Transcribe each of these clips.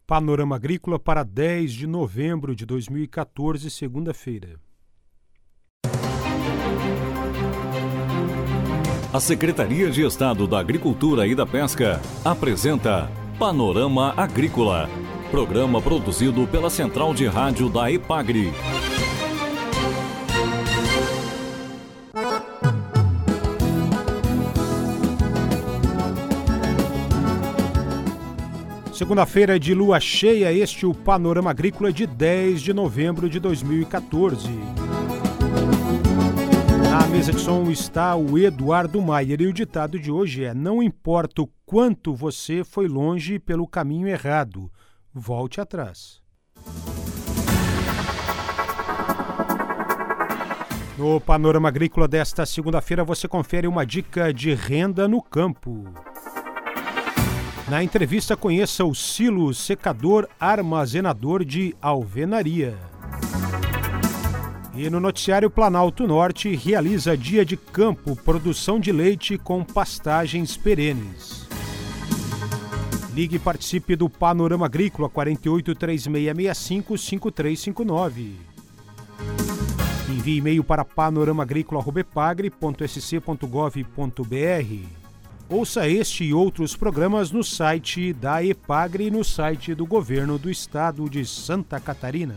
Panorama Agrícola para 10 de novembro de 2014, segunda-feira. A Secretaria de Estado da Agricultura e da Pesca apresenta Panorama Agrícola, programa produzido pela Central de Rádio da EPAGRE. Segunda-feira de lua cheia, este é o Panorama Agrícola de 10 de novembro de 2014. Na mesa de som está o Eduardo Maier e o ditado de hoje é: não importa o quanto você foi longe pelo caminho errado, volte atrás. No Panorama Agrícola desta segunda-feira você confere uma dica de renda no campo. Na entrevista, conheça o silo secador armazenador de alvenaria. E no noticiário, Planalto Norte realiza dia de campo, produção de leite com pastagens perenes. Ligue e participe do Panorama Agrícola 483665-5359. Envie e-mail para panoramaagricola@epagre.sc.gov.br. Ouça este e outros programas no site da EPAGRE e no site do Governo do Estado de Santa Catarina.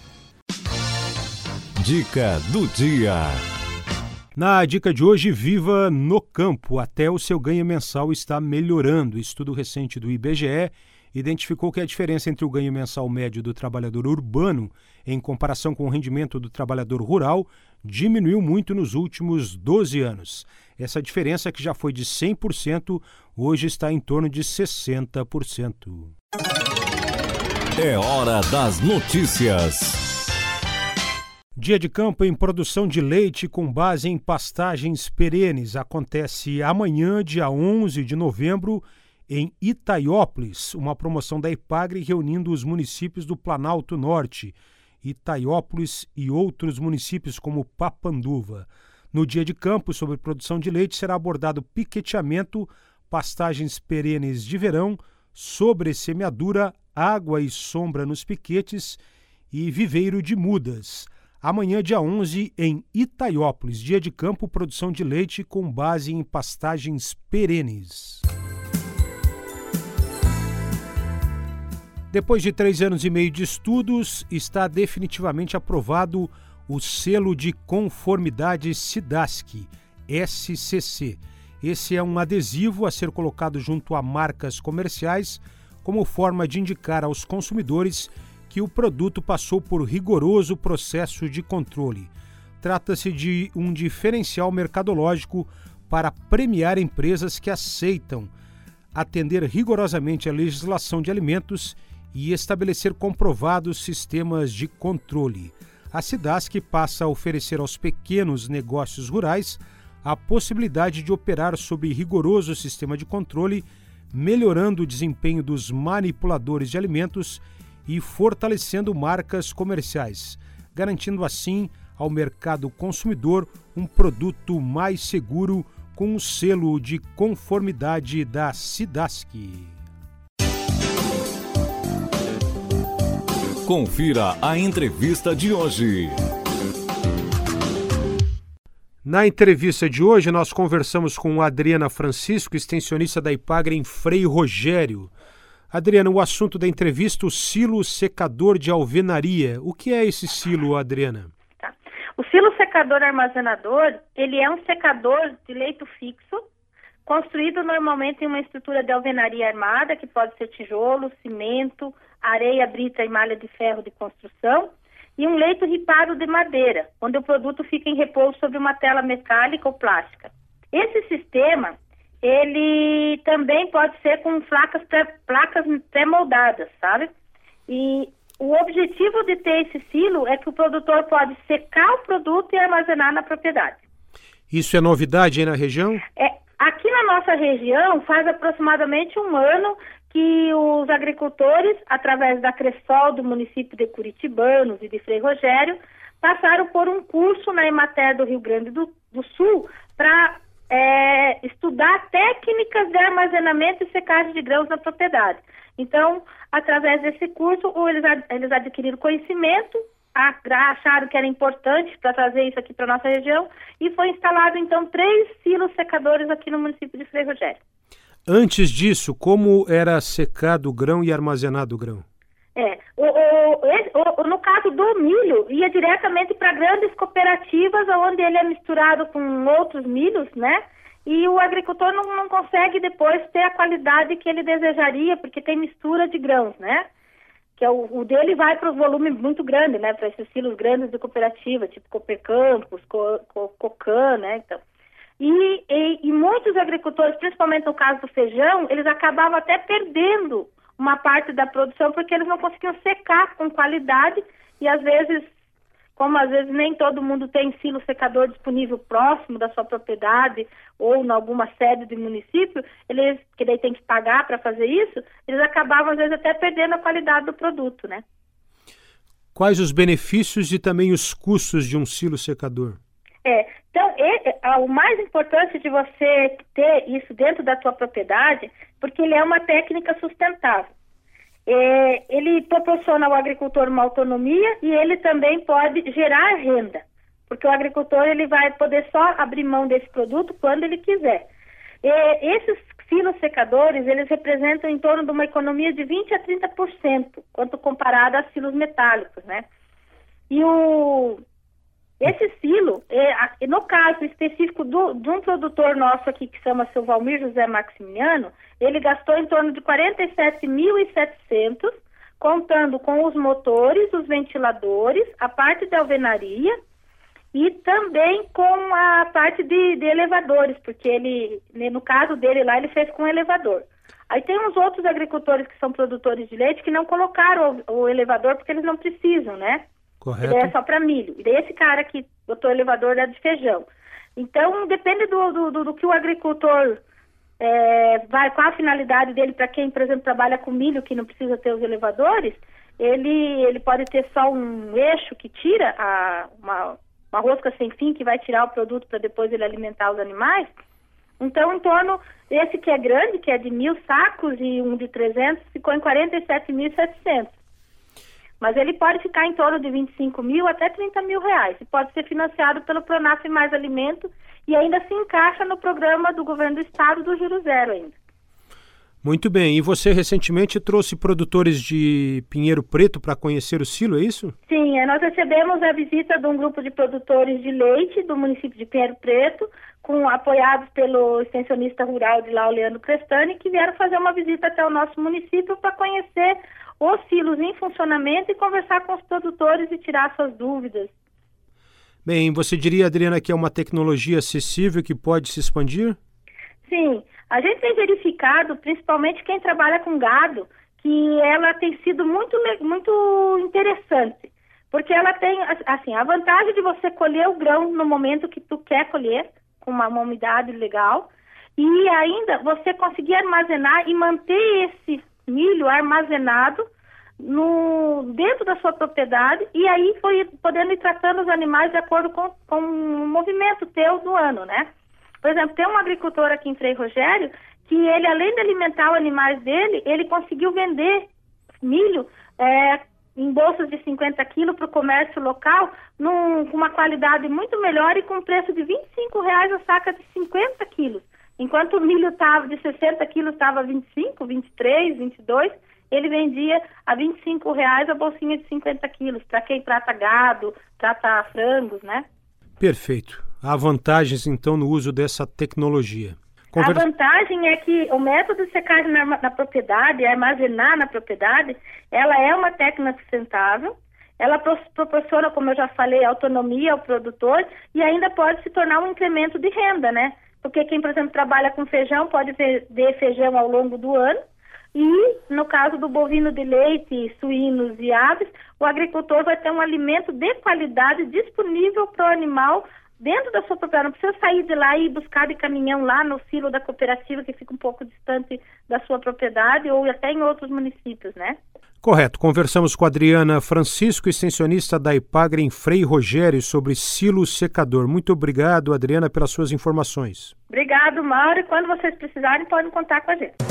Dica do dia. Na dica de hoje, viva no campo. Até o seu ganho mensal está melhorando. Estudo recente do IBGE identificou que a diferença entre o ganho mensal médio do trabalhador urbano em comparação com o rendimento do trabalhador rural diminuiu muito nos últimos 12 anos. Essa diferença, que já foi de 100%, hoje está em torno de 60%. É hora das notícias. Dia de campo em produção de leite com base em pastagens perenes acontece amanhã, dia 11 de novembro, em Itaiópolis, uma promoção da EPAGRE reunindo os municípios do Planalto Norte, Itaiópolis e outros municípios como Papanduva. No dia de campo sobre produção de leite será abordado piqueteamento, pastagens perenes de verão, sobressemeadura, água e sombra nos piquetes e viveiro de mudas. Amanhã, dia 11, em Itaiópolis, dia de campo, produção de leite com base em pastagens perenes. Depois de 3 anos e meio de estudos, está definitivamente aprovado o selo de conformidade SIDASC, SCC. Esse é um adesivo a ser colocado junto a marcas comerciais como forma de indicar aos consumidores que o produto passou por rigoroso processo de controle. Trata-se de um diferencial mercadológico para premiar empresas que aceitam atender rigorosamente a legislação de alimentos e estabelecer comprovados sistemas de controle. A SIDASC passa a oferecer aos pequenos negócios rurais a possibilidade de operar sob rigoroso sistema de controle, melhorando o desempenho dos manipuladores de alimentos e fortalecendo marcas comerciais, garantindo assim ao mercado consumidor um produto mais seguro com o selo de conformidade da SIDASC. Confira a entrevista de hoje. Na entrevista de hoje, nós conversamos com Adriana Francisco, extensionista da EPAGRE em Frei Rogério. Adriana, o assunto da entrevista, o silo secador de alvenaria. O que é esse silo, Adriana? Tá. O silo secador armazenador, ele é um secador de leito fixo, construído normalmente em uma estrutura de alvenaria armada, que pode ser tijolo, cimento, areia, brita e malha de ferro de construção, e um leito ripado de madeira, onde o produto fica em repouso sobre uma tela metálica ou plástica. Esse sistema, ele também pode ser com placas pré-moldadas, sabe? E o objetivo de ter esse silo é que o produtor pode secar o produto e armazenar na propriedade. Isso é novidade aí na região? Aqui na nossa região faz aproximadamente um ano que os agricultores, através da Cressol do município de Curitibanos e de Frei Rogério, passaram por um curso na Emater do Rio Grande do Sul para estudar técnicas de armazenamento e secagem de grãos na propriedade. Então, através desse curso, eles adquiriram conhecimento, acharam que era importante para trazer isso aqui para a nossa região, e foi instalado, então, 3 silos secadores aqui no município de Frei Rogério. Antes disso, como era secado o grão e armazenado o grão? No caso do milho, ia diretamente para grandes cooperativas, onde ele é misturado com outros milhos, né? E o agricultor não consegue depois ter a qualidade que ele desejaria, porque tem mistura de grãos, né? Que o dele vai para o volume muito grande, né? Para esses silos grandes de cooperativa, tipo Coopercampos, Cocan, né? Então, e muitos agricultores, principalmente no caso do feijão, eles acabavam até perdendo uma parte da produção porque eles não conseguiam secar com qualidade e às vezes nem todo mundo tem silo secador disponível próximo da sua propriedade ou em alguma sede do município, que daí tem que pagar para fazer isso, eles acabavam às vezes até perdendo a qualidade do produto, né? Quais os benefícios e também os custos de um silo secador? Então, o mais importante de você ter isso dentro da tua propriedade, porque ele é uma técnica sustentável. Ele proporciona ao agricultor uma autonomia e ele também pode gerar renda, porque o agricultor ele vai poder só abrir mão desse produto quando ele quiser. Esses silos secadores, eles representam em torno de uma economia de 20% a 30%, quanto comparado a silos metálicos, né? E esse silo, no caso específico de um produtor nosso aqui, que chama seu Valmir José Maximiano, ele gastou em torno de 47.700, contando com os motores, os ventiladores, a parte de alvenaria e também com a parte de elevadores, porque ele, no caso dele lá, ele fez com elevador. Aí tem uns outros agricultores que são produtores de leite que não colocaram o elevador porque eles não precisam, né? Correto. Ele é só para milho. E daí esse cara que botou o elevador é de feijão. Então, depende do que o agricultor vai, qual a finalidade dele, para quem, por exemplo, trabalha com milho, que não precisa ter os elevadores, ele pode ter só um eixo que tira uma rosca sem fim que vai tirar o produto para depois ele alimentar os animais. Então, em torno, esse que é grande, que é de 1.000 sacos e um de 300, ficou em 47.700. Mas ele pode ficar em torno de 25 mil até 30 mil reais. E pode ser financiado pelo Pronaf Mais Alimento e ainda se encaixa no programa do governo do estado do Juro Zero ainda. Muito bem. E você recentemente trouxe produtores de Pinheiro Preto para conhecer o silo, é isso? Sim, nós recebemos a visita de um grupo de produtores de leite do município de Pinheiro Preto, apoiados pelo extensionista rural de lá, o Leandro Crestani, que vieram fazer uma visita até o nosso município para conhecer os silos em funcionamento e conversar com os produtores e tirar suas dúvidas. Bem, você diria, Adriana, que é uma tecnologia acessível que pode se expandir? Sim, a gente tem verificado, principalmente quem trabalha com gado, que ela tem sido muito interessante, porque ela tem, assim, a vantagem de você colher o grão no momento que tu quer colher, com uma umidade legal, e ainda você conseguir armazenar e manter esse milho armazenado dentro da sua propriedade e aí foi podendo ir tratando os animais de acordo com o movimento teu do ano, né? Por exemplo, tem um agricultor aqui em Frei Rogério que ele, além de alimentar os animais dele, ele conseguiu vender milho em bolsas de 50 quilos para o comércio local com uma qualidade muito melhor e com um preço de R$25 a saca de 50 quilos. Enquanto o milho estava de 60 quilos, estava 25, 23, 22, ele vendia a R$25 a bolsinha de 50 quilos, para quem trata gado, trata frangos, né? Perfeito. Há vantagens, então, no uso dessa tecnologia. A vantagem é que o método de secagem na propriedade, armazenar na propriedade, ela é uma técnica sustentável, ela proporciona, como eu já falei, autonomia ao produtor e ainda pode se tornar um incremento de renda, né? Porque quem, por exemplo, trabalha com feijão pode vender feijão ao longo do ano e, no caso do bovino de leite, suínos e aves, o agricultor vai ter um alimento de qualidade disponível para o animal dentro da sua propriedade. Não precisa sair de lá e buscar de caminhão lá no silo da cooperativa, que fica um pouco distante da sua propriedade ou até em outros municípios, né? Correto. Conversamos com a Adriana Francisco, extensionista da Epagre em Frei Rogério, sobre silo secador. Muito obrigado, Adriana, pelas suas informações. Obrigado, Mauro. E quando vocês precisarem, podem contar com a gente.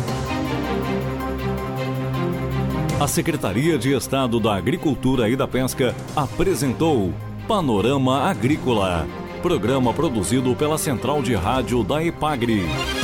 A Secretaria de Estado da Agricultura e da Pesca apresentou Panorama Agrícola, programa produzido pela Central de Rádio da Epagre.